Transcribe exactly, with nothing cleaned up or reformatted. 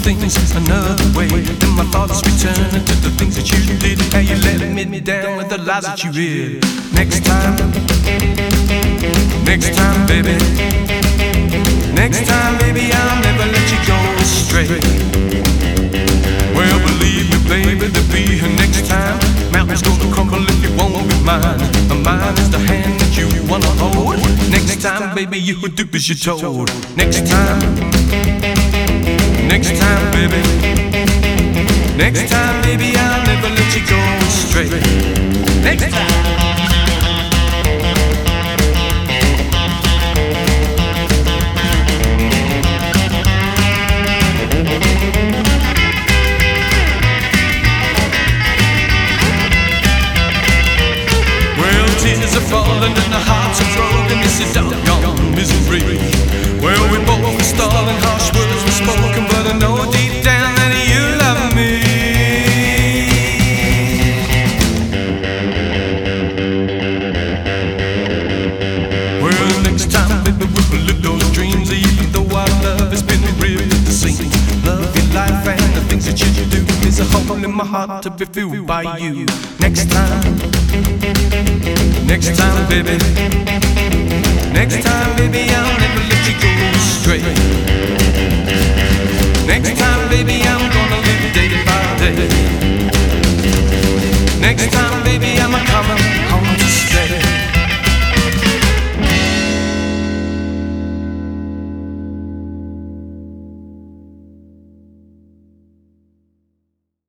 things another way. Then my thoughts return to the things that you did. How you let me down with the lies that you read. Next time, next time, baby. Next time, baby, I'll never let you go astray. Well, believe me, baby, there'll be a next time. Mountains gonna crumble if you won't be mine. The mine is the hand that you wanna hold. Next time, baby, you would do as you're told. Next time, next time, baby. Next time, baby, I'll never let you go astray. Next time. Tears are falling and the hearts are broken. This is doggone misery. Well, we both were stalling, harsh words were spoken, but I know deep down that you love me. Well, next time, baby, we'll live those dreams. Even though our love has been ripped at the seams. Love your life and the things that you do. There's a hole in my heart to be filled by you. Next time, next time, baby. Next time, baby, I'll never let you go astray. Next time, baby, I'm gonna live day by day. Next time, baby, I'm a coming.